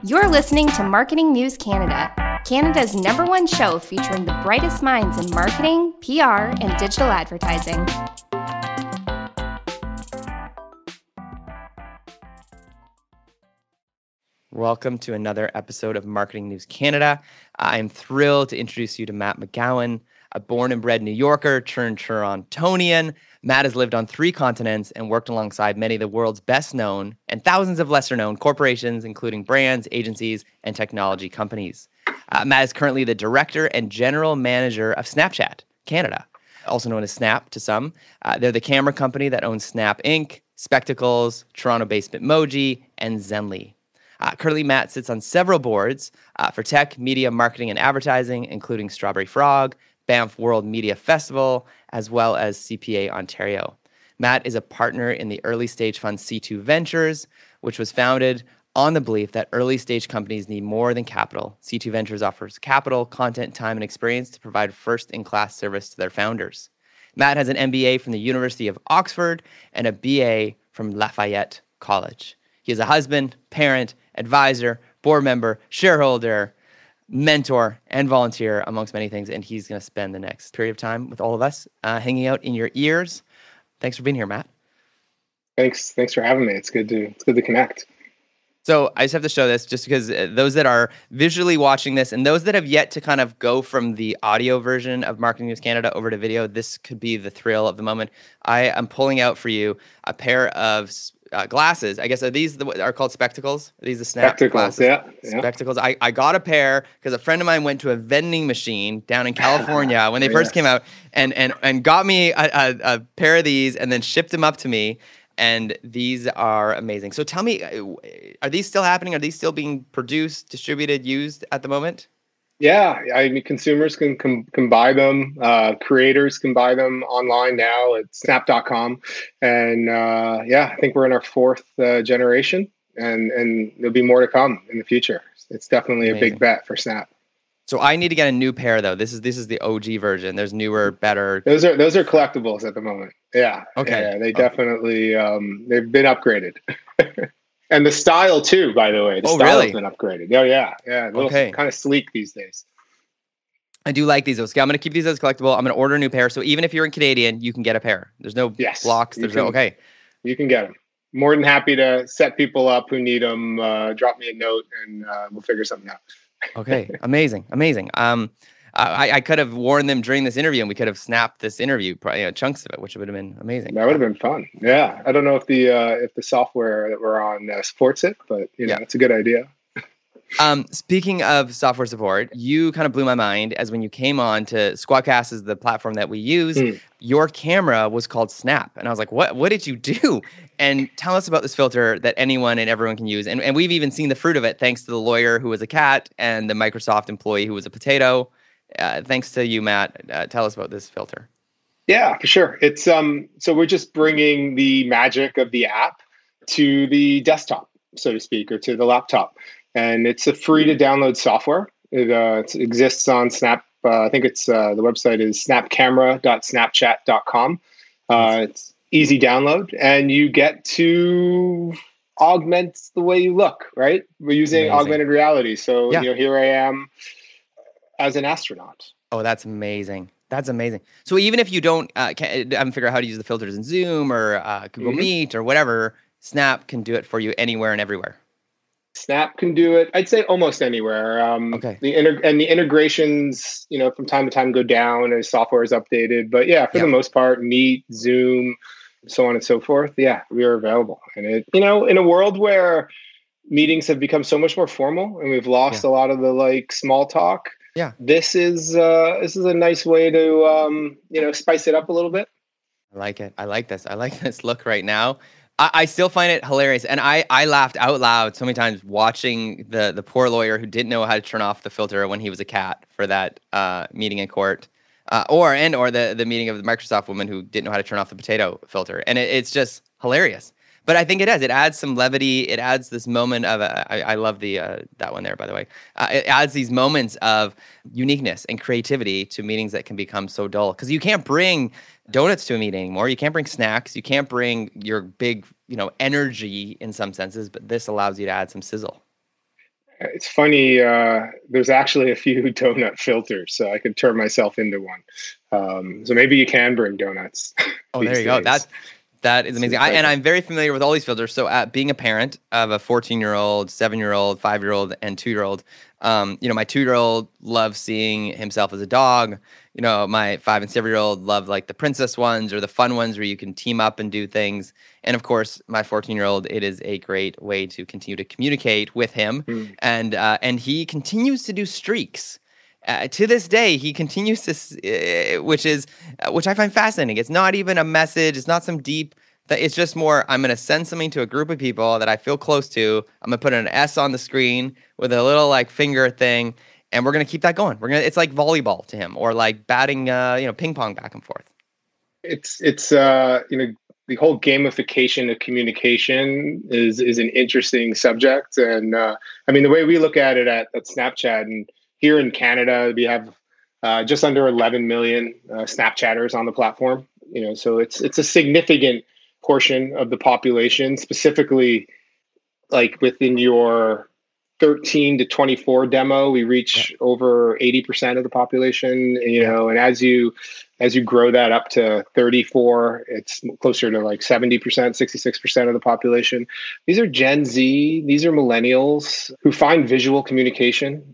You're listening to Marketing News Canada, Canada's #1 show featuring the brightest minds in marketing, PR, and digital advertising. Welcome to another episode of Marketing News Canada. I'm thrilled to introduce you to Matt McGowan, a born and bred New Yorker turned Torontonian. Matt has lived on 3 continents and worked alongside many of the world's best known and thousands of lesser known corporations, including brands, agencies, and technology companies. Matt is currently the director and general manager of Snapchat Canada, also known as Snap to some. They're the camera company that owns Snap Inc., Spectacles, Toronto-based Bitmoji, and Zenly. Currently, Matt sits on several boards for tech, media, marketing, and advertising, including Strawberry Frog, Banff World Media Festival, as well as CPA Ontario. Matt is a partner in the early stage fund C2 Ventures, which was founded on the belief that early stage companies need more than capital. C2 Ventures offers capital, content, time, and experience to provide first-in-class service to their founders. Matt has an MBA from the University of Oxford and a BA from Lafayette College. He is a husband, parent, advisor, board member, shareholder, mentor, and volunteer, amongst many things. And he's going to spend the next period of time with all of us, hanging out in your ears. Thanks for being here, Matt. Thanks for having me. It's good to connect. So I just have to show this just because those that are visually watching this and those that have yet to kind of go from the audio version of Marketing News Canada over to video, this could be the thrill of the moment. I am pulling out for you a pair of glasses. I guess are called Spectacles? Are these the Snap Spectacles, glasses? yeah. Spectacles. I got a pair because a friend of mine went to a vending machine down in California when they first came out and got me a pair of these and then shipped them up to me. And these are amazing. So tell me, are these still happening? Are these still being produced, distributed, used at the moment? Yeah, I mean, consumers can buy them. Creators can buy them online now at snap.com. And I think we're in our 4th generation, and there'll be more to come in the future. It's definitely amazing. A big bet for Snap. So I need to get a new pair though. This is the OG version. There's newer, better. Those are collectibles at the moment. Yeah. Okay. Yeah, they definitely they've been upgraded. And the style too, by the way. The style's really? Been upgraded. Oh yeah. Yeah. A little kind of sleek these days. I do like these. Okay, I'm gonna keep these as collectible. I'm gonna order a new pair. So even if you're in Canadian, you can get a pair. There's no blocks. You can get them. More than happy to set people up who need them. Drop me a note and we'll figure something out. Okay, amazing. I could have worn them during this interview, and we could have snapped this interview, chunks of it, which would have been amazing. That would have been fun. Yeah, I don't know if the software that we're on supports it, but it's a good idea. Speaking of software support, you kind of blew my mind as when you came on to Squadcast is the platform that we use. Your camera was called Snap, and I was like, "What did you do?" And tell us about this filter that anyone and everyone can use. And we've even seen the fruit of it thanks to the lawyer who was a cat and the Microsoft employee who was a potato. Thanks to you, Matt. Tell us about this filter. Yeah, for sure. It's so we're just bringing the magic of the app to the desktop, so to speak, or to the laptop. And it's a free to download software. It exists on Snap. I think it's the website is snapcamera.snapchat.com. It's easy download, and you get to augment the way you look. Right? We're using augmented reality. So here I am as an astronaut. Oh, that's amazing. That's amazing. So even if you don't haven't figured out how to use the filters in Zoom or Google Meet or whatever, Snap can do it for you anywhere and everywhere. Snap can do it. I'd say almost anywhere. The integrations, from time to time go down as software is updated. But for the most part, Meet, Zoom, so on and so forth. Yeah, we are available. And it, in a world where meetings have become so much more formal and we've lost a lot of the small talk. Yeah, this is a nice way to spice it up a little bit. I like it. I like this. I like this look right now. I still find it hilarious. And I laughed out loud so many times watching the poor lawyer who didn't know how to turn off the filter when he was a cat for that meeting in court. Or the meeting of the Microsoft woman who didn't know how to turn off the potato filter. And it's just hilarious. But I think it does. It adds some levity. It adds this moment of I love the that one there, by the way. It adds these moments of uniqueness and creativity to meetings that can become so dull. Because you can't bring donuts to a meeting anymore. You can't bring snacks. You can't bring your big energy in some senses. But this allows you to add some sizzle. It's funny. There's actually a few donut filters, so I could turn myself into one. So maybe you can bring donuts. Oh, there you go. That is amazing. And I'm very familiar with all these filters. So being a parent of a 14-year-old, 7-year-old, 5-year-old, and 2-year-old, my 2-year-old loves seeing himself as a dog. My 5 and 7-year-old love like the princess ones or the fun ones where you can team up and do things. And of course, my 14-year-old, it is a great way to continue to communicate with him. And he continues to do streaks. To this day, he continues to, which I find fascinating. It's not even a message. It's not some deep. It's just more. I'm going to send something to a group of people that I feel close to. I'm going to put an S on the screen with a little like finger thing, and we're going to keep that going. It's like volleyball to him, or like batting, ping pong back and forth. It's the whole gamification of communication is an interesting subject, and the way we look at it at Snapchat and. Here in Canada, we have just under 11 million Snapchatters on the platform. So it's a significant portion of the population. Specifically, like within your 13 to 24 demo, we reach over 80% of the population. And as you grow that up to 34, it's closer to like 70%, 66% of the population. These are Gen Z. These are millennials who find visual communication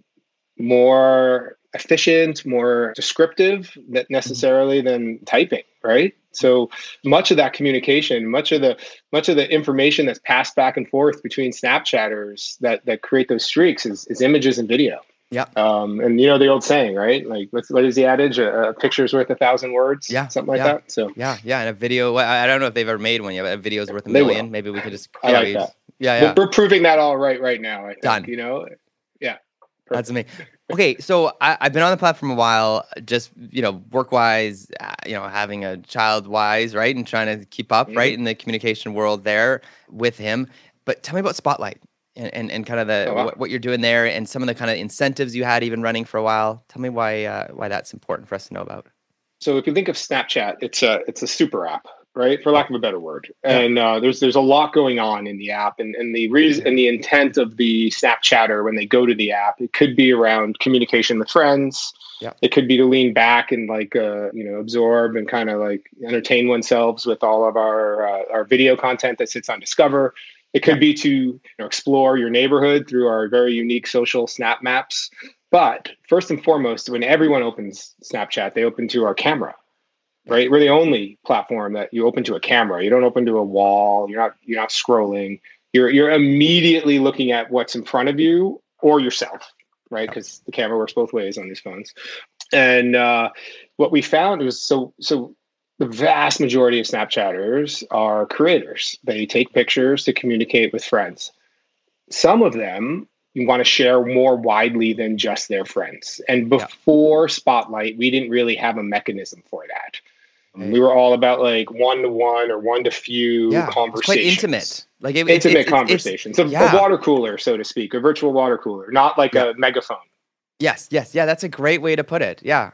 more efficient, more descriptive necessarily than typing, right? So much of that communication, much of the information that's passed back and forth between Snapchatters that create those streaks is images and video. Yeah. And the old saying, right? Like what is the adage? A picture's worth 1,000 words. Yeah. Something like that. So yeah. And a video, I don't know if they've ever made one yet, but a video's worth 1 million. Maybe we could just. I like that. Yeah. We're proving that all right now. I think. Done. Yeah. Perfect. That's amazing. Okay, so I've been on the platform a while, just work-wise, having a child-wise, right, and trying to keep up, right, in the communication world there with him. But tell me about Spotlight and kind of what you're doing there, and some of the kind of incentives you had even running for a while. Tell me why that's important for us to know about. So if you think of Snapchat, it's a super app. Right, for lack of a better word, and there's a lot going on in the app, and the reason and the intent of the Snapchatter when they go to the app, it could be around communication with friends. Yeah. It could be to lean back and like absorb and kind of like entertain oneself with all of our video content that sits on Discover. It could be to explore your neighborhood through our very unique social Snap Maps. But first and foremost, when everyone opens Snapchat, they open to our camera. Right, we're the only platform that you open to a camera. You don't open to a wall. You're not scrolling. You're immediately looking at what's in front of you or yourself, right? Because the camera works both ways on these phones. And what we found was so the vast majority of Snapchatters are creators. They take pictures to communicate with friends. Some of them you want to share more widely than just their friends. And before Spotlight, we didn't really have a mechanism for that. We were all about like one-to-one or one-to-few conversations. It's quite intimate. Like intimate conversations. A water cooler, so to speak, a virtual water cooler, not like a megaphone. Yes. Yeah, that's a great way to put it. Yeah.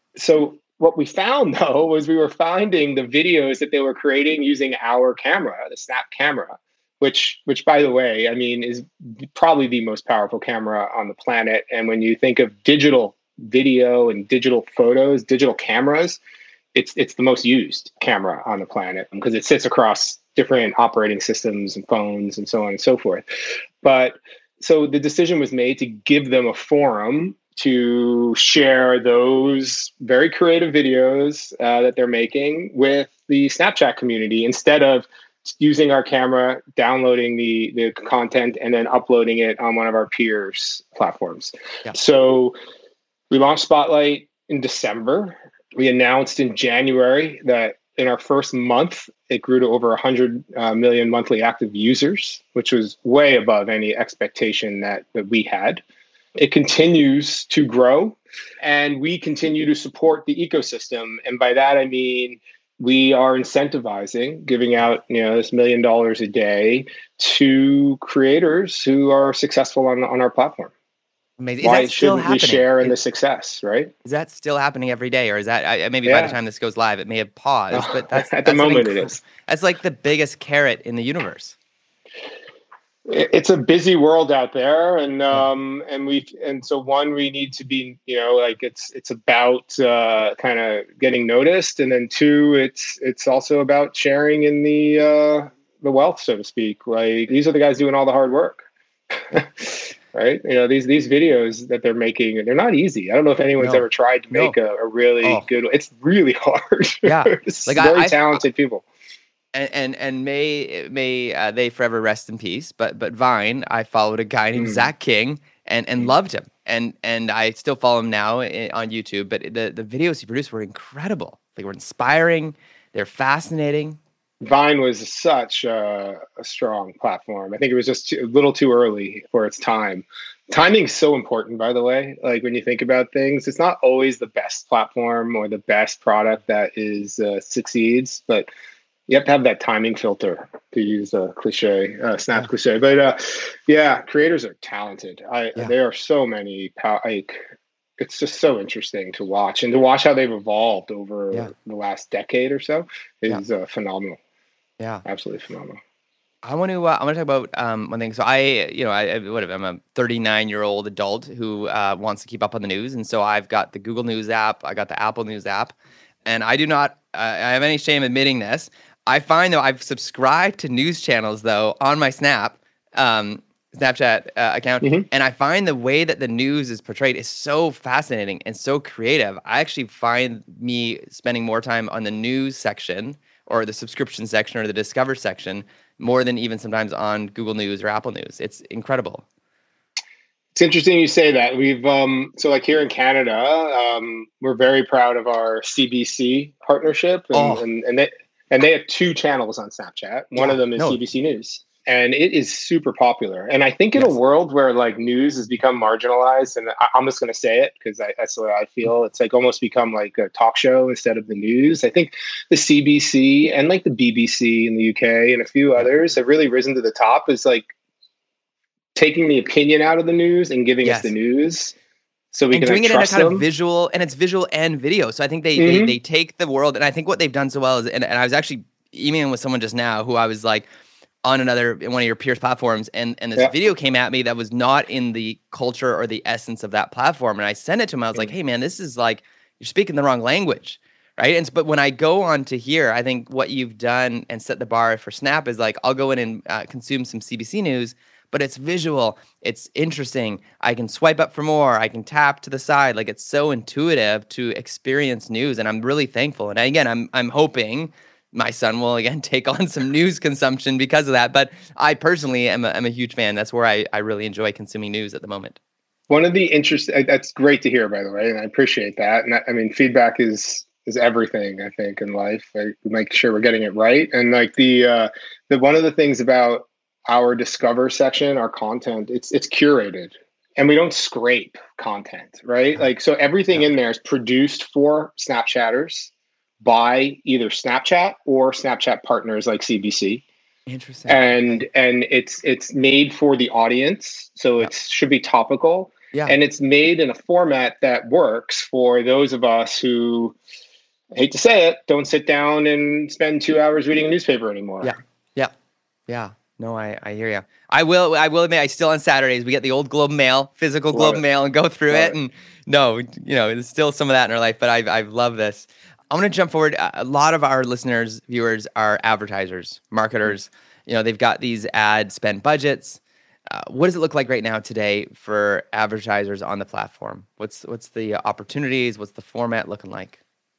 So what we found, though, was we were finding the videos that they were creating using our camera, the Snap camera, which by the way, I mean, is probably the most powerful camera on the planet. And when you think of digital video and digital photos, digital cameras, it's the most used camera on the planet because it sits across different operating systems and phones and so on and so forth. But so the decision was made to give them a forum to share those very creative videos that they're making with the Snapchat community instead of using our camera, downloading the content, and then uploading it on one of our peers' platforms. Yeah. So we launched Spotlight in December. We announced in January that in our first month, it grew to over 100 million monthly active users, which was way above any expectation that we had. It continues to grow, and we continue to support the ecosystem. And by that, I mean, we are incentivizing, giving out this $1 million a day to creators who are successful on our platform. Amazing. Why shouldn't we share in the success, right? Is that still happening every day, or is that maybe by the time this goes live, it may have paused? But at the moment it is. That's like the biggest carrot in the universe. It's a busy world out there, and so one, we need to be, like it's about kind of getting noticed, and then two, it's also about sharing in the wealth, so to speak. Like, these are the guys doing all the hard work. Right? These videos that they're making, they're not easy. I don't know if anyone's ever tried to make a really good one. It's really hard. Yeah. It's like very talented people. And may they forever rest in peace. But Vine, I followed a guy named Zach King and loved him. And I still follow him now on YouTube. But the videos he produced were incredible. They were inspiring. They're fascinating. Vine was such a strong platform. I think it was just a little too early for its time. Timing is so important, by the way. Like, when you think about things, it's not always the best platform or the best product that is succeeds, but you have to have that timing filter, to use a cliche, Snap cliche. But creators are talented. There are so many. It's just so interesting to watch, and to watch how they've evolved over the last decade or so is phenomenal. Yeah, absolutely phenomenal. I want to talk about one thing. So I'm a 39-year-old adult who wants to keep up on the news, and so I've got the Google News app, I got the Apple News app, and I do not I have any shame admitting this. I find, though, I've subscribed to news channels, though, on my Snapchat account, and I find the way that the news is portrayed is so fascinating and so creative. I actually find me spending more time on the news section or the subscription section or the Discover section more than even sometimes on Google News or Apple News. It's incredible. It's interesting you say that. We've so like here in Canada, we're very proud of our CBC partnership, and they have two channels on Snapchat. One of them is CBC News, and it is super popular. And I think in a world where like news has become marginalized, and I'm just going to say it because that's the way I feel, it's like almost become like a talk show instead of the news. I think the CBC and like the BBC in the UK and a few others have really risen to the top as like taking the opinion out of the news and giving us the news. So we can doing it in a kind of visual, and it's visual and video. So I think they take the world, and I think what they've done so well is, and I was actually emailing with someone just now who I was like on one of your peers' platforms, and this video came at me that was not in the culture or the essence of that platform, and I sent it to him. I was like, hey man, this is like, you're speaking the wrong language, right? But when I go on to here, I think what you've done and set the bar for Snap is like, I'll go in and consume some CBC News, but it's visual, it's interesting. I can swipe up for more. I can tap to the side. Like, it's so intuitive to experience news, and I'm really thankful. And again, I'm hoping my son will again take on some news consumption because of that. But I personally am a huge fan. That's where I really enjoy consuming news at the moment. One of the interesting, that's great to hear, by the way, and I appreciate that. And I mean, feedback is everything, I think, in life. We make sure we're getting it right. And like the one of the things about our Discover section, our content, it's curated, and we don't scrape content, right? Like, so everything in there is produced for Snapchatters by either Snapchat or Snapchat partners like CBC. Interesting. And it's made for the audience, so it should be topical. Yeah. And it's made in a format that works for those of us who, I hate to say it, don't sit down and spend 2 hours reading a newspaper anymore. Yeah. No, I hear you. I will admit, I still on Saturdays we get the old Globe and Mail, physical Globe and Mail, and go through it. And there's still some of that in our life, but I love this. I want to jump forward. A lot of our listeners, viewers are advertisers, marketers. They've got these ad spend budgets. What does it look like right now today for advertisers on the platform? What's the opportunities? What's the format looking like?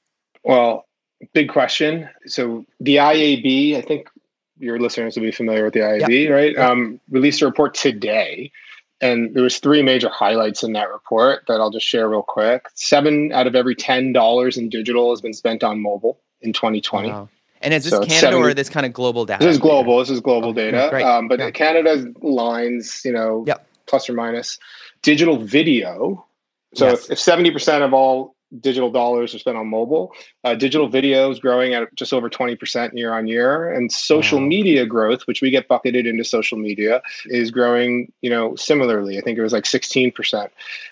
Well, big question. So the IAB, I think your listeners will be familiar with the IAB, right? Released a report today, and there was 3 major highlights in that report that I'll just share real quick. 7 out of every $10 in digital has been spent on mobile in 2020. Wow. And is this Canada or this kind of global data? This is global. This is global data. But Canada's lines, plus or minus. Digital video. So if 70% of all digital dollars are spent on mobile, digital video is growing at just over 20% year on year. And social media growth, which we get bucketed into social media, is growing, similarly. I think it was like 16%.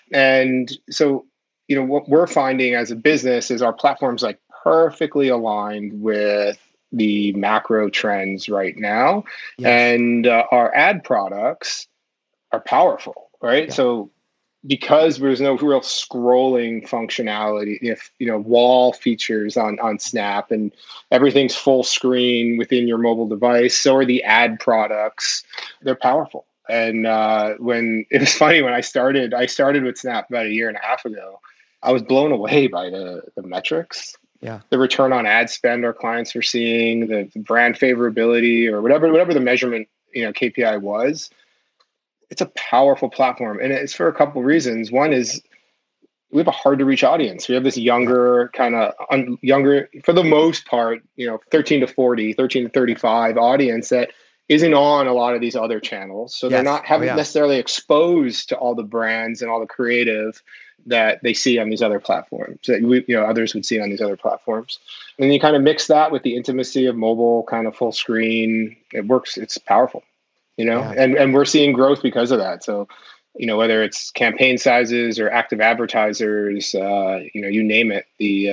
And so, what we're finding as a business is our platform's like perfectly aligned with the macro trends right now. Yes. And our ad products are powerful, right? Yeah. So because there's no real scrolling functionality, if wall features on Snap, and everything's full screen within your mobile device, so are the ad products. They're powerful. And when it was funny, when I started with Snap about 1.5 years ago, I was blown away by the metrics. Yeah. The return on ad spend our clients were seeing, the brand favorability, or whatever the measurement KPI was. It's a powerful platform, and it's for a couple of reasons. One is we have a hard to reach audience. We have this younger younger, for the most part, 13 to 40, 13 to 35 audience that isn't on a lot of these other channels. So they're not necessarily exposed to all the brands and all the creative that they see on these other platforms that others would see on these other platforms. And then you kind of mix that with the intimacy of mobile, kind of full screen. It works. It's powerful. And we're seeing growth because of that. So, whether it's campaign sizes or active advertisers, you name it,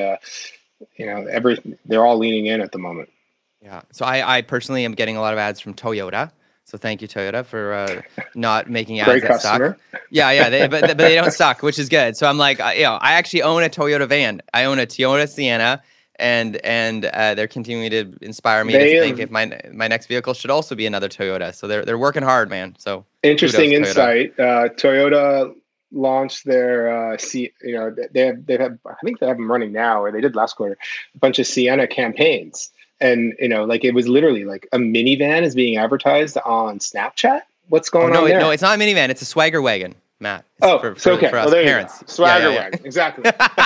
they're all leaning in at the moment. Yeah. So I personally am getting a lot of ads from Toyota. So thank you, Toyota, for not making ads that suck. Yeah. But they don't suck, which is good. So I'm like, I actually own a Toyota van. I own a Toyota Sienna. And they're continuing to inspire me to think if my next vehicle should also be another Toyota. So they're working hard, man. So interesting insight. Toyota launched their they have I think they have them running now, or they did last quarter, a bunch of Sienna campaigns, and it was literally like a minivan is being advertised on Snapchat. What's going on there? No, it's not a minivan. It's a Swagger wagon, Matt. Okay. For us parents. Swagger wagon, exactly.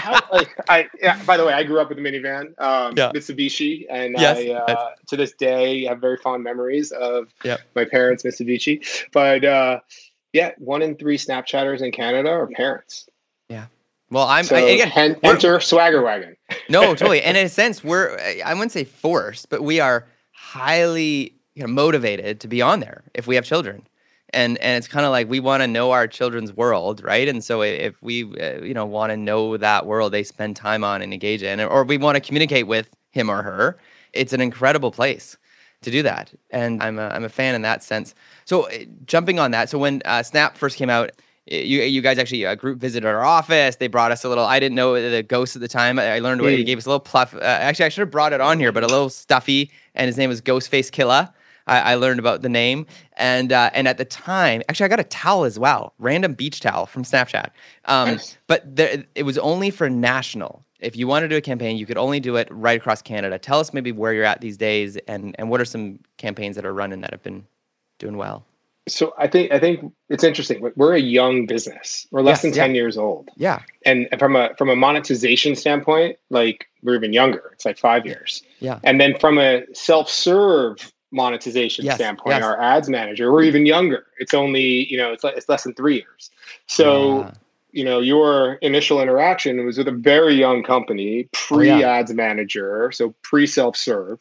By the way, I grew up with a minivan, Mitsubishi, and I to this day have very fond memories of my parents' Mitsubishi. But 1 in 3 Snapchatters in Canada are parents. Yeah. Well, enter Swagger wagon. No, totally. And in a sense, I wouldn't say forced, but we are highly motivated to be on there if we have children. And it's kind of like we want to know our children's world, right? And so if we want to know that world they spend time on and engage in, or we want to communicate with him or her, it's an incredible place to do that. And I'm a fan in that sense. So jumping on that, so when Snap first came out, you guys actually group visited our office. They brought us a little. I didn't know the ghost at the time. I learned what he gave us a little pluff. Actually, I should have brought it on here, but a little stuffy, and his name was Ghostface Killa. I learned about the name, and at the time, actually, I got a towel as well, random beach towel from Snapchat. Nice. But it was only for national. If you want to do a campaign, you could only do it right across Canada. Tell us maybe where you're at these days, and what are some campaigns that are running that have been doing well. So I think it's interesting. We're a young business. We're less than 10 years old. Yeah. And from a monetization standpoint, like we're even younger. It's like 5 years. Yeah. And then from a self-serve monetization standpoint, our ads manager, we're even younger. It's only, it's less than 3 years. So, your initial interaction was with a very young company, pre-ads manager, so pre-self-serve,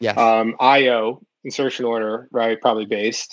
IO, insertion order, right? Probably based.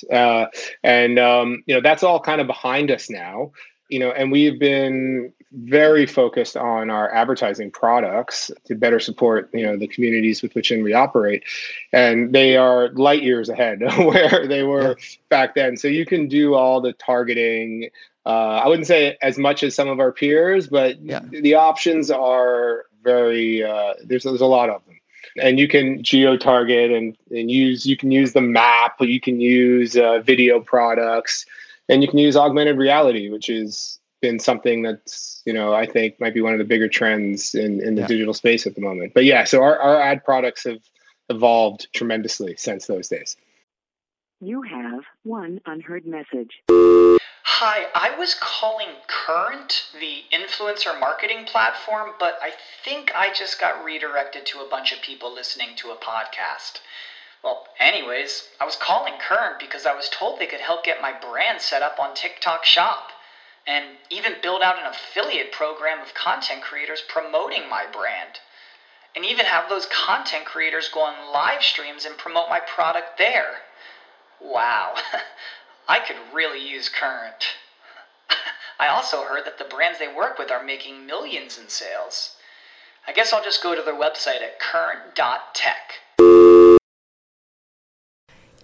That's all kind of behind us now, and we've been very focused on our advertising products to better support, the communities with which we operate. And they are light years ahead of where they were back then. So you can do all the targeting. I wouldn't say as much as some of our peers, but the options are very, there's a lot of them. And you can geo-target and you can use the map, you can use video products, and you can use augmented reality, which has been something that's, I think might be one of the bigger trends in the digital space at the moment. But so our ad products have evolved tremendously since those days. You have one unheard message. Hi, I was calling Current, the influencer marketing platform, but I think I just got redirected to a bunch of people listening to a podcast. Well, anyways, I was calling Current because I was told they could help get my brand set up on TikTok Shop, and even build out an affiliate program of content creators promoting my brand, and even have those content creators go on live streams and promote my product there. Wow. I could really use Current. I also heard that the brands they work with are making millions in sales. I guess I'll just go to their website at current.tech.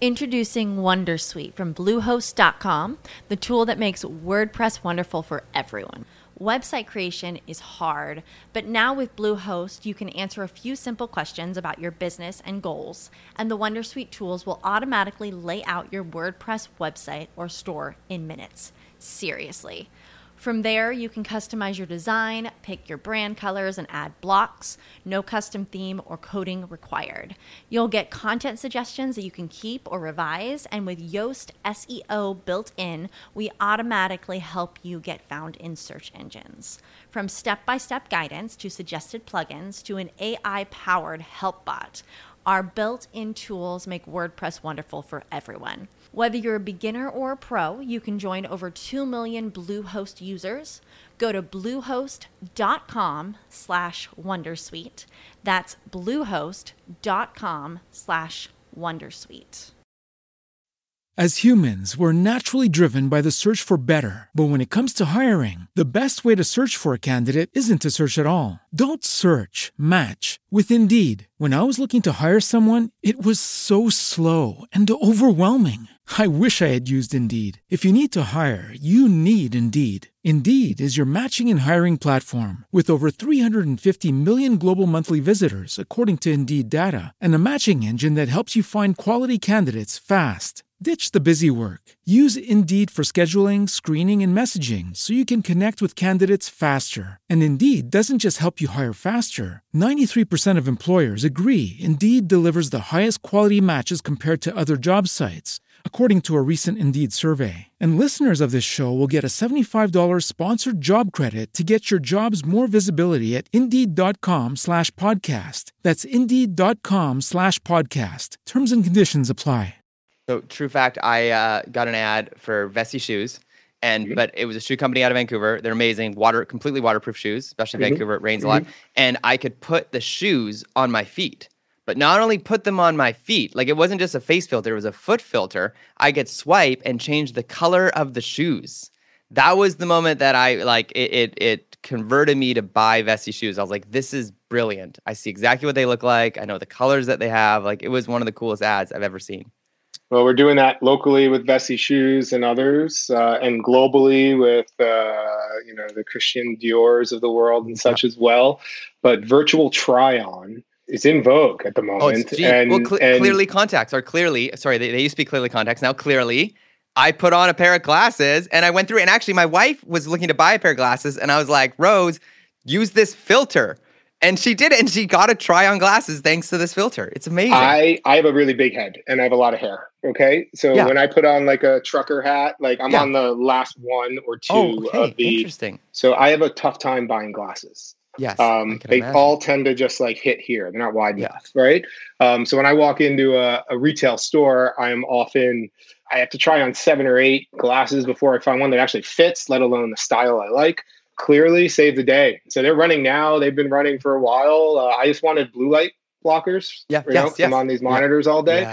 Introducing Wondersuite from Bluehost.com, the tool that makes WordPress wonderful for everyone. Website creation is hard, but now with Bluehost, you can answer a few simple questions about your business and goals, and the Wondersuite tools will automatically lay out your WordPress website or store in minutes. Seriously. From there, you can customize your design, pick your brand colors, and add blocks. No custom theme or coding required. You'll get content suggestions that you can keep or revise, and with Yoast SEO built in, we automatically help you get found in search engines. From step-by-step guidance to suggested plugins to an AI-powered help bot, our built-in tools make WordPress wonderful for everyone. Whether you're a beginner or a pro, you can join over 2 million Bluehost users. Go to bluehost.com/wondersuite. That's bluehost.com/wondersuite. As humans, we're naturally driven by the search for better. But when it comes to hiring, the best way to search for a candidate isn't to search at all. Don't search, match with Indeed. When I was looking to hire someone, it was so slow and overwhelming. I wish I had used Indeed. If you need to hire, you need Indeed. Indeed is your matching and hiring platform with over 350 million global monthly visitors, according to Indeed data, and a matching engine that helps you find quality candidates fast. Ditch the busy work. Use Indeed for scheduling, screening, and messaging so you can connect with candidates faster. And Indeed doesn't just help you hire faster. 93% of employers agree Indeed delivers the highest quality matches compared to other job sites, according to a recent Indeed survey. And listeners of this show will get a $75 sponsored job credit to get your jobs more visibility at Indeed.com/podcast. That's Indeed.com/podcast. Terms and conditions apply. So, true fact, I got an ad for Vessi shoes, but it was a shoe company out of Vancouver. They're amazing, completely waterproof shoes, especially in Vancouver. It rains a lot. And I could put the shoes on my feet, but not only put them on my feet, like it wasn't just a face filter, it was a foot filter. I could swipe and change the color of the shoes. That was the moment that it converted me to buy Vessi shoes. I was like, this is brilliant. I see exactly what they look like. I know the colors that they have. Like, it was one of the coolest ads I've ever seen. Well, we're doing that locally with Vessi Shoes and others, and globally with the Christian Dior's of the world and such as well. But virtual try-on is in vogue at the moment. Clearly Contacts are Clearly. Sorry, they used to be Clearly Contacts. Now Clearly. I put on a pair of glasses and I went through it. And actually, my wife was looking to buy a pair of glasses, and I was like, Rose, use this filter. And she did it, and she got to try on glasses thanks to this filter. It's amazing. I have a really big head, and I have a lot of hair, okay? So when I put on like a trucker hat, like I'm on the last one or two of the... Interesting. So I have a tough time buying glasses. Yes, they all tend to just like hit here. They're not wide enough, right? So when I walk into a retail store, I have to try on 7 or 8 glasses before I find one that actually fits, let alone the style I like. Clearly saved the day. So they're running now. They've been running for a while. I just wanted blue light blockers. I'm on these monitors all day.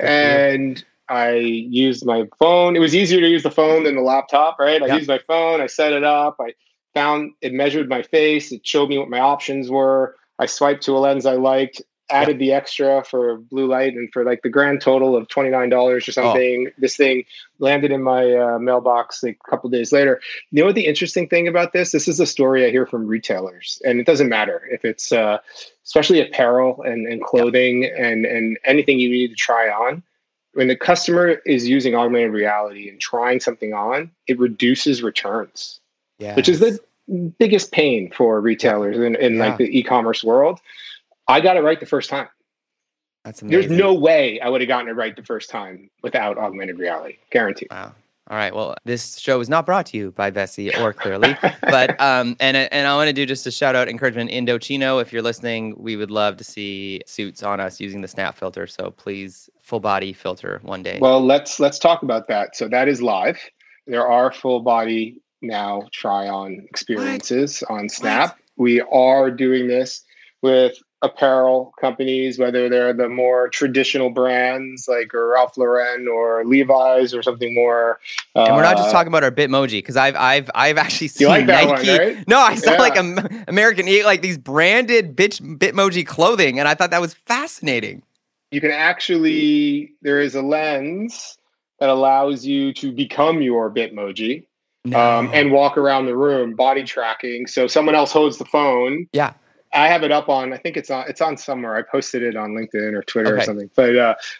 And I used my phone. It was easier to use the phone than the laptop, right? I used my phone. I set it up. I found it measured my face. It showed me what my options were. I swiped to a lens I liked, added the extra for blue light, and for like the grand total of $29 or something, this thing landed in my mailbox like a couple of days later. You know what the interesting thing about this is a story I hear from retailers, and it doesn't matter if it's especially apparel and clothing and anything you need to try on. When the customer is using augmented reality and trying something on, it reduces returns, which is the biggest pain for retailers in like the e-commerce world. I got it right the first time. That's amazing. There's no way I would have gotten it right the first time without augmented reality. Guaranteed. Wow. All right. Well, this show is not brought to you by Vessi or Clearly, but and I want to do just a shout out encouragement. Indochino, if you're listening, we would love to see suits on us using the snap filter. So please, full body filter one day. Well, let's talk about that. So that is live. There are full body now try on experiences on Snap. We are doing this with apparel companies, whether they're the more traditional brands like Ralph Lauren or Levi's or something more. And we're not just talking about our Bitmoji, because I've actually seen like that Nike. One, right? No, I saw like American Eagle, like these branded Bitmoji clothing, and I thought that was fascinating. You can actually, there is a lens that allows you to become your Bitmoji and walk around the room, body tracking. So someone else holds the phone. Yeah. I have it up on, I think it's on somewhere. I posted it on LinkedIn or Twitter or something. But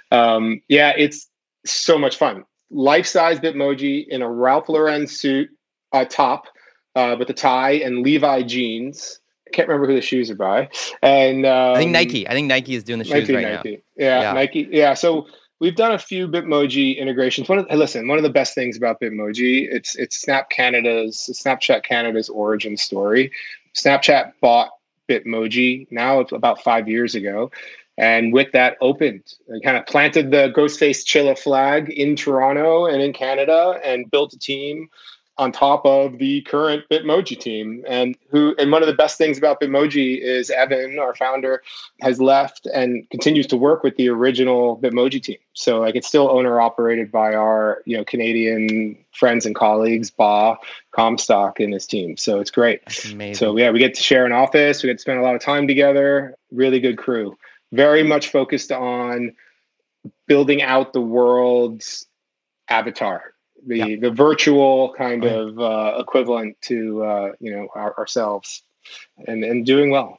yeah, it's so much fun. Life-size Bitmoji in a Ralph Lauren suit, top with a tie and Levi jeans. I can't remember who the shoes are by. And I think Nike. I think Nike is doing the shoes right now. Yeah, Nike. Yeah, so we've done a few Bitmoji integrations. One of the best things about Bitmoji, it's Snapchat Canada's origin story. Snapchat bought Bitmoji now about 5 years ago. And with that opened, and kind of planted the Ghostface Chilla flag in Toronto and in Canada and built a team on top of the current Bitmoji team. And one of the best things about Bitmoji is Evan, our founder, has left and continues to work with the original Bitmoji team. So like it's still owner operated by our, Canadian friends and colleagues, Ba, Comstock and his team. So it's great. That's amazing. So yeah, we get to share an office. We get to spend a lot of time together. Really good crew. Very much focused on building out the world's avatar. The virtual kind of equivalent to ourselves, and doing well.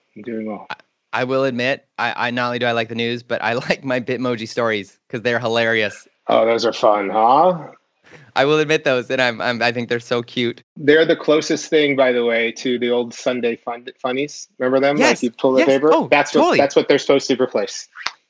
I will admit, I not only do I like the news, but I like my Bitmoji stories because they're hilarious. Oh, those are fun, huh? I will admit those, and I think they're so cute. They're the closest thing, by the way, to the old Sunday funnies. Remember them? Yes. Like you pull the paper. Oh, that's what they're supposed to replace.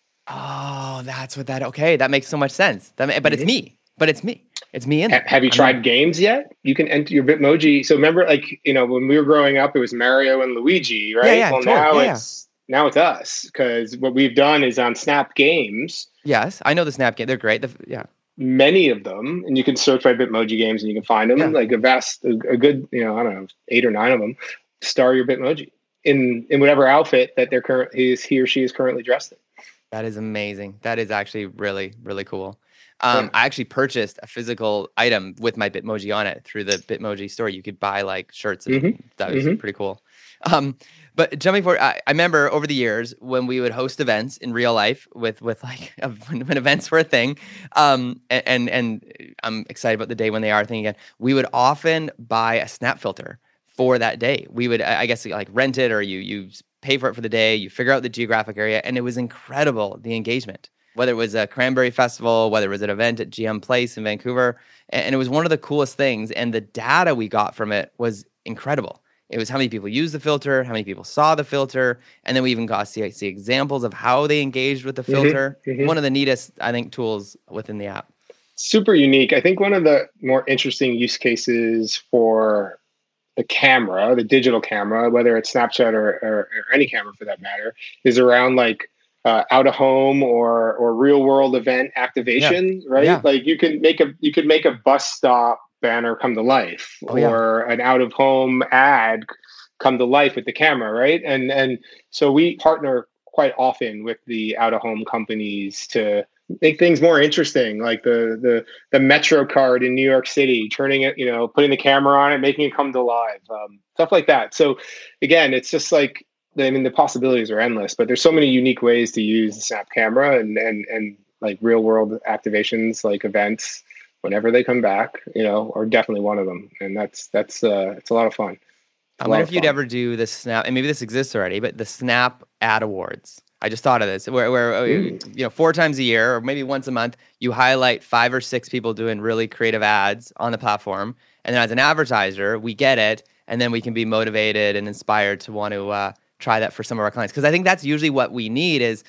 Oh, that's what that. Okay, that makes so much sense. But it's me. It's me in there. Have you tried games yet? You can enter your Bitmoji. So remember, when we were growing up, it was Mario and Luigi, right? Yeah, well, totally. now it's us, because what we've done is on Snap Games. Yes, I know the Snap game. They're great. Many of them, and you can search by Bitmoji games and you can find them. Like a good, 8 or 9 of them. Star your Bitmoji in whatever outfit that he or she is currently dressed in. That is amazing. That is actually really, really cool. I actually purchased a physical item with my Bitmoji on it through the Bitmoji store. You could buy like shirts and that was pretty cool. But jumping forward, I remember over the years when we would host events in real life with like when events were a thing, and I'm excited about the day when they are a thing again. We would often buy a snap filter for that day. We would, I guess, like rent it or you pay for it for the day. You figure out the geographic area, and it was incredible, the engagement. Whether it was a Cranberry Festival, whether it was an event at GM Place in Vancouver. And it was one of the coolest things. And the data we got from it was incredible. It was how many people used the filter, how many people saw the filter. And then we even got to see examples of how they engaged with the filter. One of the neatest, I think, tools within the app. Super unique. I think one of the more interesting use cases for the camera, the digital camera, whether it's Snapchat or any camera for that matter, is around like out of home or real world event activation, right? Yeah. Like you could make a bus stop banner come to life, or an out of home ad come to life with the camera, right? And so we partner quite often with the out of home companies to make things more interesting, like the Metro card in New York City, turning it, putting the camera on it, making it come to life, stuff like that. So again, it's just like, the possibilities are endless, but there's so many unique ways to use the Snap camera and like real world activations, like events, whenever they come back, are definitely one of them. And that's it's a lot of fun. I wonder if you'd ever do the Snap, and maybe this exists already, but the Snap Ad Awards. I just thought of this, where 4 times a year or maybe once a month, you highlight 5 or 6 people doing really creative ads on the platform, and then as an advertiser, we get it, and then we can be motivated and inspired to want to try that for some of our clients. Because I think that's usually what we need is,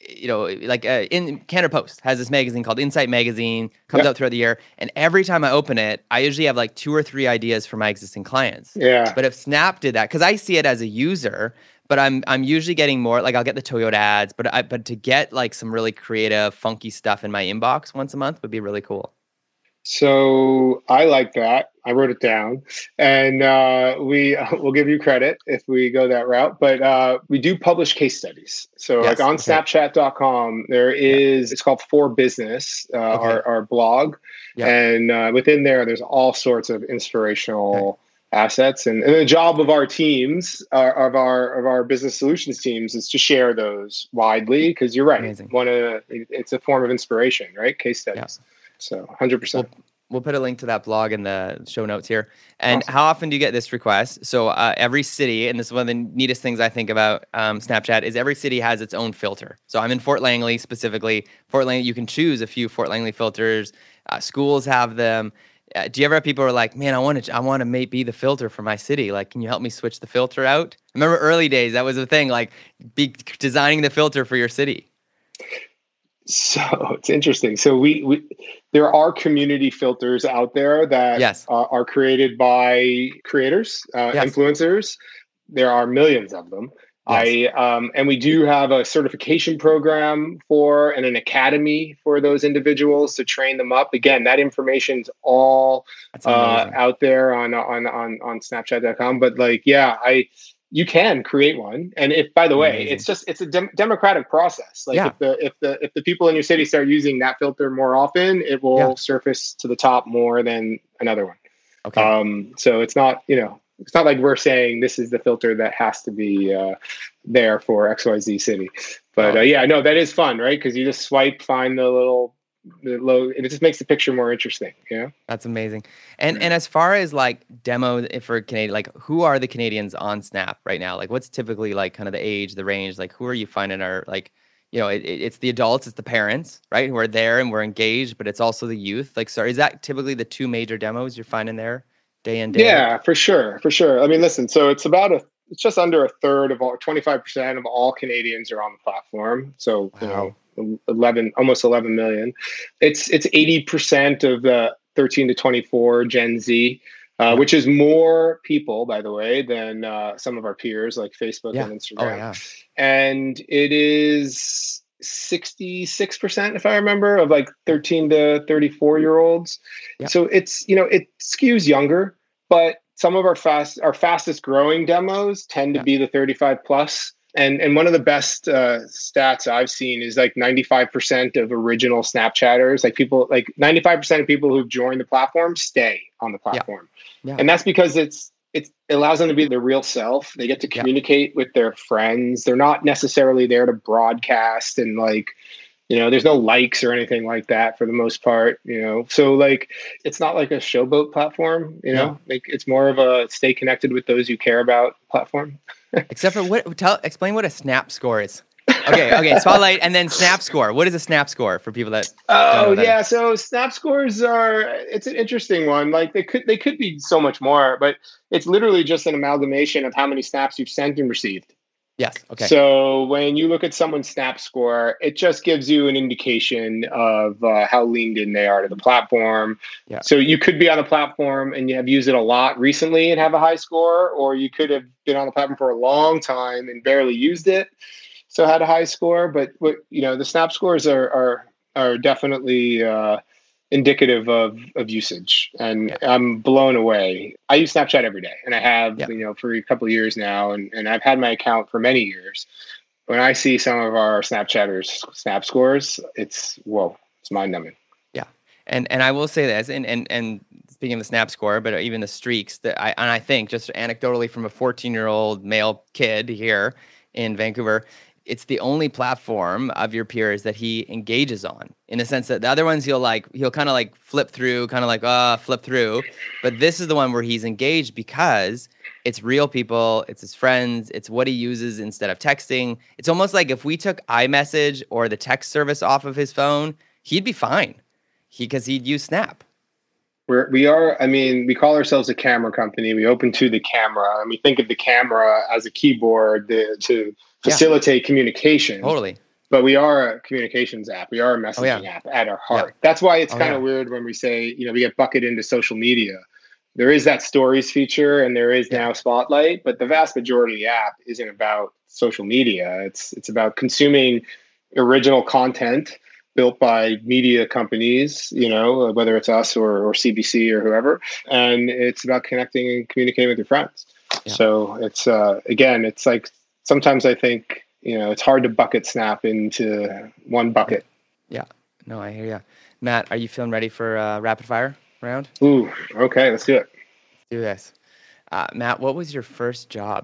in Canada Post has this magazine called Insight Magazine, comes out throughout the year. And every time I open it, I usually have like 2 or 3 ideas for my existing clients. Yeah. But if Snap did that, because I see it as a user, but I'm usually getting more, like I'll get the Toyota ads, but to get like some really creative, funky stuff in my inbox once a month would be really cool. So I like that. I wrote it down, and we'll give you credit if we go that route. But we do publish case studies. So like on Snapchat.com, there is it's called For Business, our blog, and within there's all sorts of inspirational assets. And the job of our teams, of our business solutions teams, is to share those widely, because you're right. Amazing. It's a form of inspiration, right? Case studies. Yeah. So 100%. We'll put a link to that blog in the show notes here. And awesome. How often do you get this request? So every city, and this is one of the neatest things I think about Snapchat, is every city has its own filter. So I'm in Fort Langley specifically. Fort Langley, you can choose a few Fort Langley filters. Schools have them. Do you ever have people who are like, man, I want to be the filter for my city. Like, can you help me switch the filter out? I remember early days, that was a thing, like be designing the filter for your city. So it's interesting. So there are community filters out there that are created by creators, influencers. There are millions of them. Yes. And we do have a certification program and an academy for those individuals to train them up. Again, that information's all out there on Snapchat.com. But you can create one. And if, by the way, it's a democratic process. Like if the people in your city start using that filter more often, it will surface to the top more than another one. Okay. So it's not like we're saying this is the filter that has to be there for XYZ city. But that is fun, right? Because you just swipe, find the little, it just makes the picture more interesting. Yeah, that's amazing. And as far as like demo for Canadian, like who are the Canadians on Snap right now? Like what's typically like kind of the age, the range? Like who are you finding are like, it's the adults, it's the parents, right? Who are there and we're engaged, but it's also the youth. Like, sorry, is that typically the two major demos you're finding there? Day in, day out? For sure. I mean, listen, so it's just under a third of 25% of all Canadians are on the platform. So, almost 11 million. It's 80% of the 13 to 24 Gen Z, which is more people, by the way, than some of our peers like Facebook and Instagram. And it is 66%, if I remember, of like 13 to 34 year olds. So it's, it skews younger, but some of our fastest growing demos tend to be the 35 plus. And one of the best stats I've seen is like 95% of original Snapchatters, like 95% of people who've joined the platform stay on the platform. And that's because it allows them to be their real self. They get to communicate with their friends. They're not necessarily there to broadcast and there's no likes or anything like that for the most part, So it's not like a showboat platform, like it's more of a stay connected with those you care about platform. Except for explain what a Snap Score is. Okay. Spotlight and then Snap Score. What is a Snap Score for people that? So Snap Scores it's an interesting one. Like they could be so much more, but it's literally just an amalgamation of how many snaps you've sent and received. Yes. Okay. So when you look at someone's Snap Score, it just gives you an indication of how leaned in they are to the platform. Yeah. So you could be on the platform and you have used it a lot recently and have a high score, or you could have been on the platform for a long time and barely used it, so had a high score. But the Snap Scores are definitely indicative of usage, and I'm blown away. I use Snapchat every day, and I have for a couple of years now, and I've had my account for many years. When I see some of our Snapchatters Snap Scores, it's mind-numbing. Yeah, and I will say this, and speaking of the Snap Score, but even the streaks that I think just anecdotally from a 14-year-old male kid here in Vancouver, it's the only platform of your peers that he engages on, in a sense that the other ones he'll kind of like flip through. But this is the one where he's engaged because it's real people, it's his friends, it's what he uses instead of texting. It's almost like if we took iMessage or the text service off of his phone, he'd be fine because he'd use Snap. We call ourselves a camera company. We open to the camera, and we think of the camera as a keyboard to facilitate communication. Totally. But we are a communications app. We are a messaging app at our heart. Yeah. That's why it's kind of weird when we say, we get bucketed into social media. There is that stories feature and there is now Spotlight, but the vast majority of the app isn't about social media. It's about consuming original content built by media companies, whether it's us or CBC or whoever. And it's about connecting and communicating with your friends. Yeah. So it's, it's like, sometimes I think, it's hard to bucket Snap into one bucket. Yeah. No, I hear you. Matt, are you feeling ready for rapid fire round? Ooh, okay. Let's do it. Let's do this. Matt, what was your first job?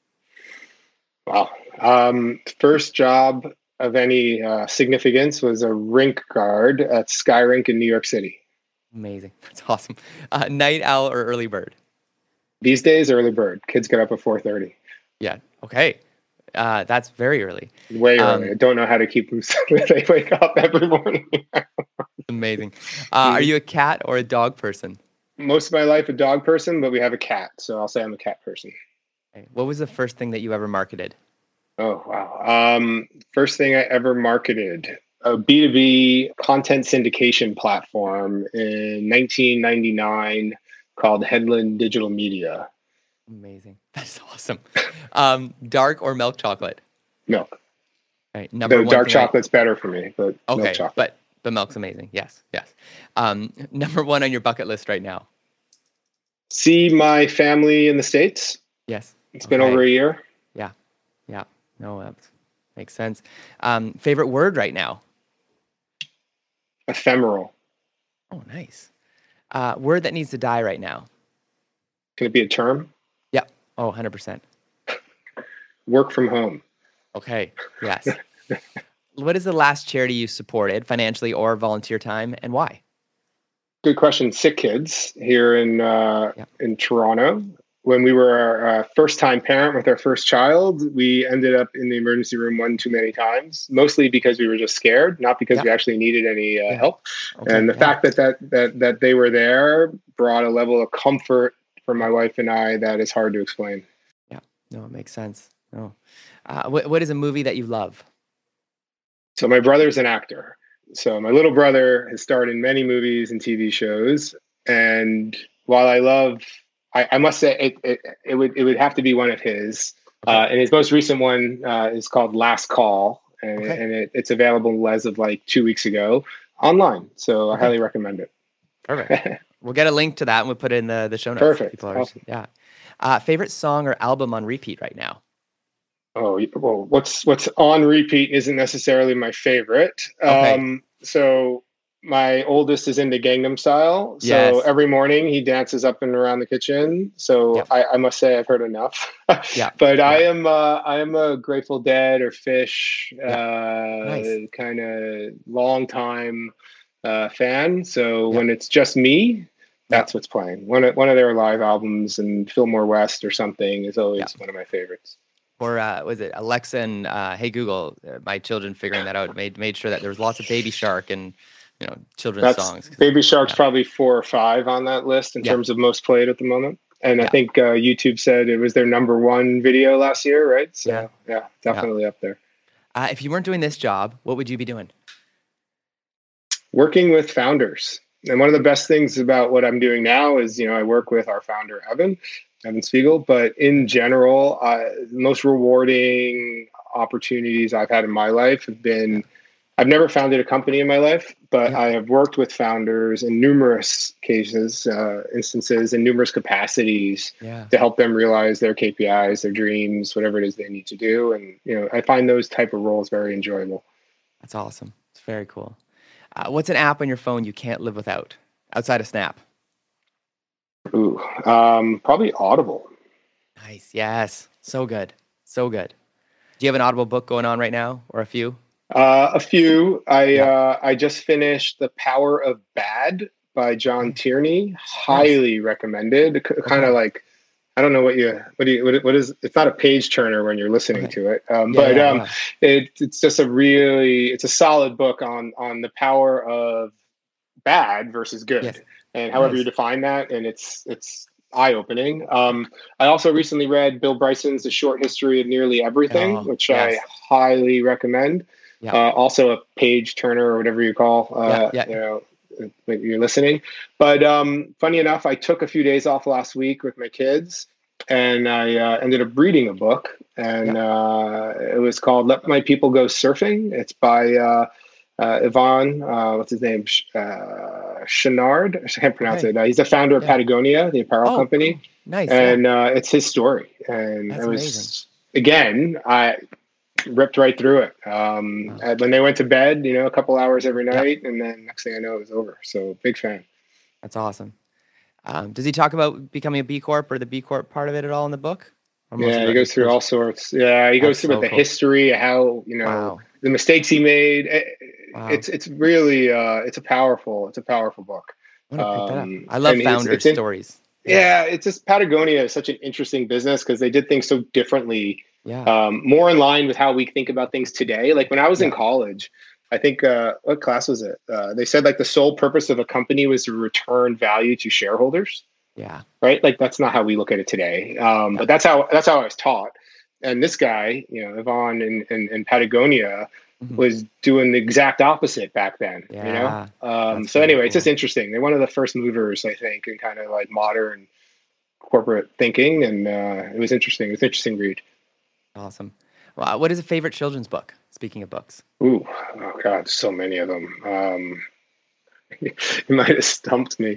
Wow. First job of any significance was a rink guard at Sky Rink in New York City. Amazing. That's awesome. Night owl or early bird? These days, early bird. Kids get up at 4:30. Yeah. Okay. That's very early. Way early. I don't know how to keep them so they wake up every morning. Amazing. Are you a cat or a dog person? Most of my life a dog person, but we have a cat, so I'll say I'm a cat person. Okay. What was the first thing that you ever marketed? Oh, wow. First thing I ever marketed, a B2B content syndication platform in 1999 called Headland Digital Media. Amazing. That's awesome. Dark or milk chocolate? Milk. Right. The dark chocolate's better for me, but okay, milk chocolate. But milk's amazing. Yes. Number one on your bucket list right now? See my family in the States. Yes. It's been over a year. Yeah. No, that makes sense. Favorite word right now? Ephemeral. Oh, nice. Word that needs to die right now? Can it be a term? Yeah. Oh, 100%. Work from home. Okay. Yes. What is the last charity you supported, financially or volunteer time, and why? Good question. Sick Kids here in Toronto. When we were a first-time parent with our first child, we ended up in the emergency room one too many times, mostly because we were just scared, not because we actually needed any help. Okay. And the fact that they were there brought a level of comfort for my wife and I that is hard to explain. Yeah, no, it makes sense. No, what is a movie that you love? So my brother's an actor. So my little brother has starred in many movies and TV shows, and while I must say it would have to be one of his. Okay. And his most recent one is called Last Call, and it's available as of like 2 weeks ago online. So I highly recommend it. Perfect. We'll get a link to that and we'll put it in the show notes. Perfect. Awesome. Yeah. Favorite song or album on repeat right now? Oh, well, what's on repeat isn't necessarily my favorite. Okay. So my oldest is into Gangnam Style. So every morning he dances up and around the kitchen. So I must say I've heard enough. But I am a Grateful Dead or Fish kind of long time fan. So when it's just me, that's what's playing. One of their live albums and Fillmore West or something is always one of my favorites. Or was it Alexa and Hey Google? My children figuring that out made sure that there was lots of Baby Shark and children's songs. Baby Shark's probably 4 or 5 on that list in terms of most played at the moment. And I think YouTube said it was their number 1 video last year, right? So definitely up there. If you weren't doing this job, what would you be doing? Working with founders. And one of the best things about what I'm doing now is, I work with our founder, Evan Spiegel, but in general, the most rewarding opportunities I've had in my life have been, I've never founded a company in my life, but I have worked with founders in numerous instances, in numerous capacities to help them realize their KPIs, their dreams, whatever it is they need to do. And, I find those type of roles very enjoyable. That's awesome. It's very cool. What's an app on your phone you can't live without, outside of Snap? Ooh, probably Audible. Nice. Yes. So good. So good. Do you have an Audible book going on right now, or a few? A few. I just finished The Power of Bad by John Tierney. Highly recommended. Kind of like, I don't know what is, it's not a page turner when you're listening to it. It's just it's a solid book on the power of bad versus good and however you define that. And it's eye-opening. I also recently read Bill Bryson's The Short History of Nearly Everything, which I highly recommend. Also a page turner or whatever you call, when you're listening. But funny enough, I took a few days off last week with my kids and I ended up reading a book and it was called Let My People Go Surfing. It's by Yvon, what's his name? Chouinard. I can't pronounce it. He's the founder of Patagonia, the apparel company. Cool. Nice. And it's his story. And it was amazing. Again, I ripped right through it. When they went to bed, a couple hours every night, and then next thing I know, it was over. So big fan. That's awesome. Does he talk about becoming a B Corp or the B Corp part of it at all in the book? Yeah, he goes through all sorts. Yeah, he goes through the history, how, the mistakes he made. It's really it's a powerful book. I'm gonna pick that up. I love founder stories. Yeah, it's just Patagonia is such an interesting business because they did things so differently. Yeah. More in line with how we think about things today. Like when I was in college, I think what class was it? They said like the sole purpose of a company was to return value to shareholders. Yeah. Right. Like that's not how we look at it today. But that's how I was taught. And this guy, Yvon in Patagonia, was doing the exact opposite back then. Yeah, so anyway, cool. It's just interesting. They're one of the first movers, I think, in kind of like modern corporate thinking, and it was interesting. It was an interesting read. Awesome. Well, what is a favorite children's book? Speaking of books. Oh God, so many of them. You might have stumped me.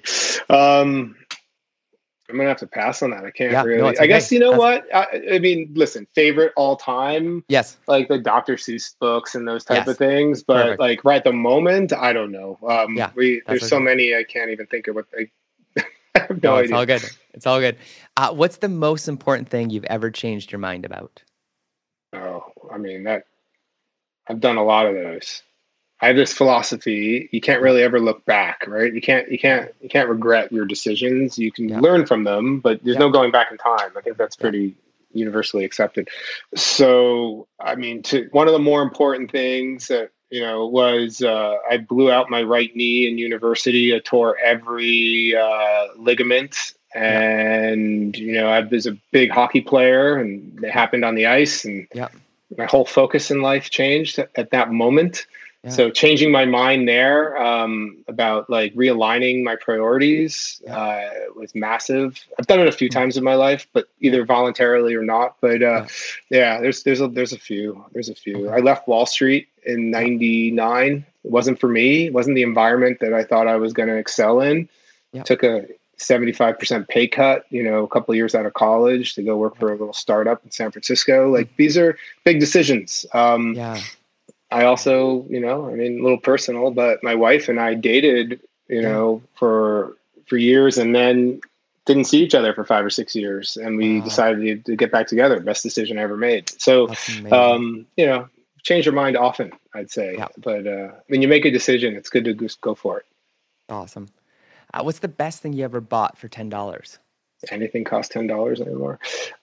I'm going to have to pass on that. I can't really. No, I guess, what? I mean, listen, favorite all time. Yes. Like the Dr. Seuss books and those type of things. But like right at the moment, I don't know. There's so many, I can't even think of what they. I have no idea. It's all good. It's all good. What's the most important thing you've ever changed your mind about? Oh, I mean, I've done a lot of those. I have this philosophy: you can't really ever look back, right? You can't regret your decisions. You can learn from them, but there's no going back in time. I think that's pretty universally accepted. So, I mean, one of the more important things that was I blew out my right knee in university. I tore every ligament, and I was a big hockey player, and it happened on the ice, and my whole focus in life changed at that moment. Yeah. So changing my mind there about like realigning my priorities was massive. I've done it a few times in my life, but either voluntarily or not. But there's a few. Okay. I left Wall Street in '99. It wasn't for me. It wasn't the environment that I thought I was going to excel in. Yeah. Took a 75% pay cut, a couple of years out of college to go work for a little startup in San Francisco. Like these are big decisions. I also, a little personal, but my wife and I dated, for years and then didn't see each other for 5 or 6 years. And we decided to get back together. Best decision I ever made. So, change your mind often, I'd say. Yeah. But when you make a decision, it's good to just go for it. Awesome. What's the best thing you ever bought for $10? Anything costs $10 anymore.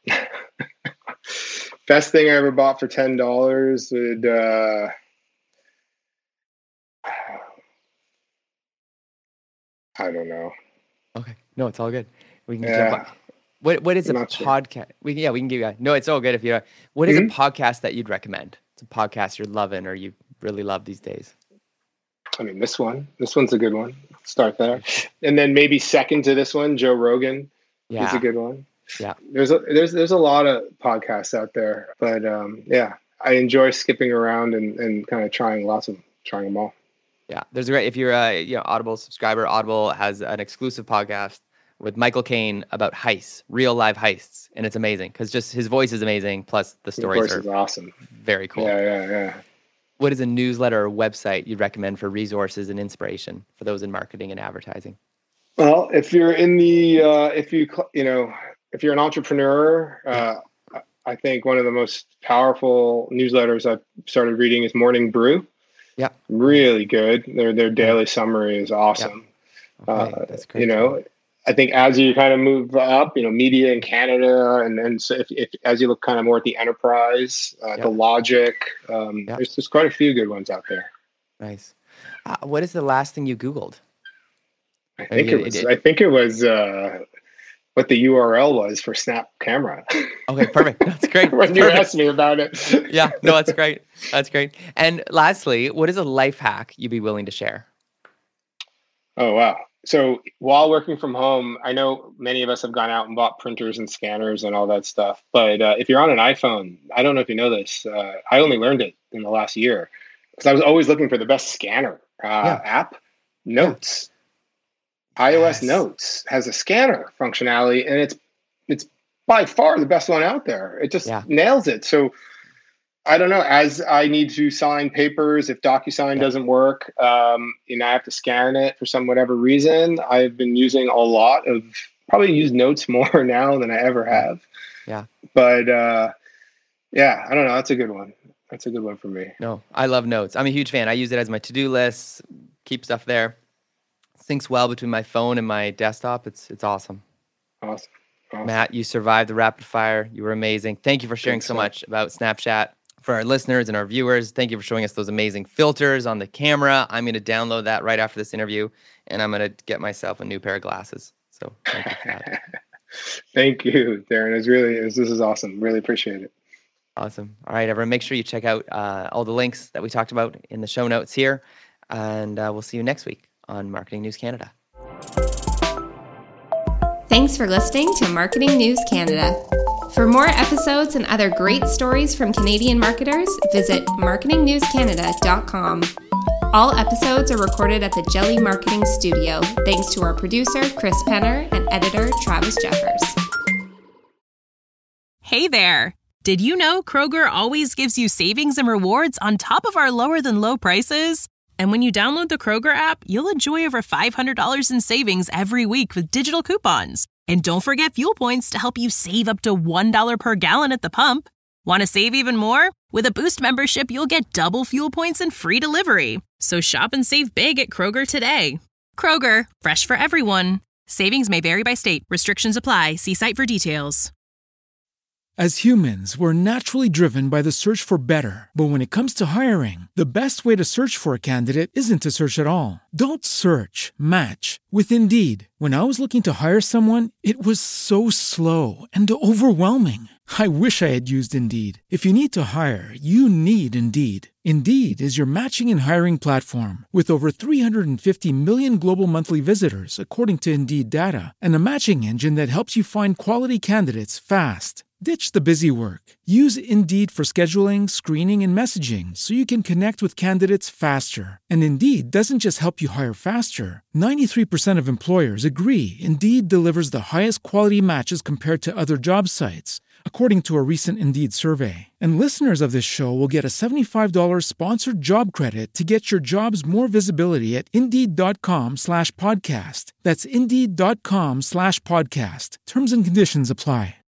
Best thing I ever bought for $10 would I don't know. Okay. No, it's all good. We can jump on. What is a podcast? Sure. We can give you. No, it's all good if you. What is a podcast that you'd recommend? It's a podcast you're loving or you really love these days. I mean, this one's a good one. Start there, and then maybe second to this one, Joe Rogan is a good one. Yeah, there's a lot of podcasts out there, but I enjoy skipping around and kind of trying them all. Yeah, there's a great, if you're a Audible subscriber, Audible has an exclusive podcast with Michael Caine about heists, real live heists, and it's amazing because just his voice is amazing. Plus the stories are awesome, very cool. Yeah. What is a newsletter or website you'd recommend for resources and inspiration for those in marketing and advertising? Well, if you're in the if you're an entrepreneur, I think one of the most powerful newsletters I've started reading is Morning Brew. Yeah, really good. Their daily summary is awesome. Yeah. Okay, that's great. I think as you kind of move up, media in Canada, and so if as you look kind of more at the enterprise, the Logic, there's quite a few good ones out there. Nice. What is the last thing you Googled? I think it was what the URL was for Snap Camera. Okay, perfect. That's great. When you asked me about it. Yeah, no, that's great. That's great. And lastly, what is a life hack you'd be willing to share? Oh, wow. So while working from home, I know many of us have gone out and bought printers and scanners and all that stuff. But if you're on an iPhone, I don't know if you know this. I only learned it in the last year because I was always looking for the best scanner app. Notes. iOS Notes has a scanner functionality, and it's by far the best one out there. It just nails it. So I don't know. As I need to sign papers, if DocuSign doesn't work, I have to scan it for whatever reason. I've been using probably use Notes more now than I ever have. Yeah. But I don't know. That's a good one. That's a good one for me. No, I love Notes. I'm a huge fan. I use it as my to-do list, keep stuff there. Syncs well between my phone and my desktop. It's awesome. Awesome. Matt, you survived the rapid fire. You were amazing. Thank you for sharing so much about Snapchat for our listeners and our viewers. Thank you for showing us those amazing filters on the camera. I'm going to download that right after this interview, and I'm going to get myself a new pair of glasses. So thank you for that. Thank you, Darren. This is awesome. Really appreciate it. Awesome. All right, everyone, make sure you check out all the links that we talked about in the show notes here, and we'll see you next week on Marketing News Canada. Thanks for listening to Marketing News Canada. For more episodes and other great stories from Canadian marketers, visit marketingnewscanada.com. All episodes are recorded at the Jelly Marketing Studio, thanks to our producer, Chris Penner, and editor, Travis Jeffers. Hey there! Did you know Kroger always gives you savings and rewards on top of our lower-than-low prices? And when you download the Kroger app, you'll enjoy over $500 in savings every week with digital coupons. And don't forget fuel points to help you save up to $1 per gallon at the pump. Want to save even more? With a Boost membership, you'll get double fuel points and free delivery. So shop and save big at Kroger today. Kroger, fresh for everyone. Savings may vary by state. Restrictions apply. See site for details. As humans, we're naturally driven by the search for better. But when it comes to hiring, the best way to search for a candidate isn't to search at all. Don't search, match with Indeed. When I was looking to hire someone, it was so slow and overwhelming. I wish I had used Indeed. If you need to hire, you need Indeed. Indeed is your matching and hiring platform with over 350 million global monthly visitors, according to Indeed data, and a matching engine that helps you find quality candidates fast. Ditch the busy work. Use Indeed for scheduling, screening, and messaging so you can connect with candidates faster. And Indeed doesn't just help you hire faster. 93% of employers agree Indeed delivers the highest quality matches compared to other job sites, according to a recent Indeed survey. And listeners of this show will get a $75 sponsored job credit to get your jobs more visibility at Indeed.com/podcast. That's Indeed.com/podcast. Terms and conditions apply.